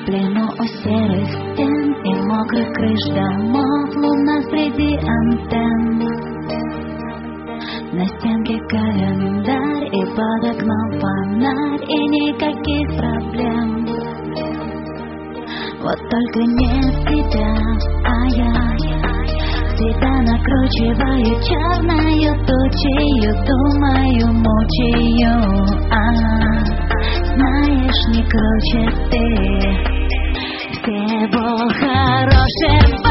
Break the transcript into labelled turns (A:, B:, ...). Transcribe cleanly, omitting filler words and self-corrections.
A: В плену у серых стен и мокрых крыш домов, луна среди антенн. На стенке календарь и под окном фонарь, и никаких проблем. Вот только нет тебя, а я себя накручиваю черною тучею, думаю, мучаю. Знаешь, не круче ты всего хорошего.